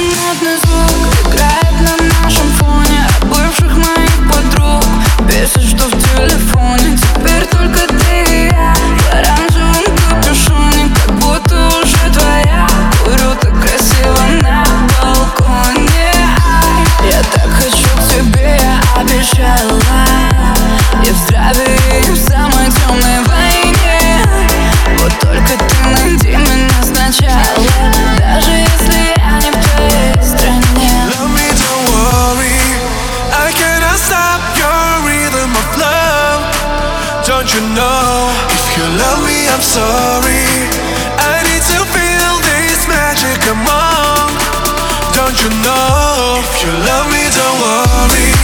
модный звук играет на нашем фоне от бывших моих подруг. Бесит, что в телефоне теперь только ты и я. В оранжевом капюшоне, как будто уже твоя. Курю так красиво на балконе. Я так хочу к тебе, я обещала. Я в здравии и в самой темной войне. Вот только ты найди меня сначала, даже если я не в твоей стране. Love me, don't worry, I cannot stop your rhythm of love. Don't you know, if you love me, I'm sorry. I need to feel this magic, come on. Don't you know, if you love me, don't worry.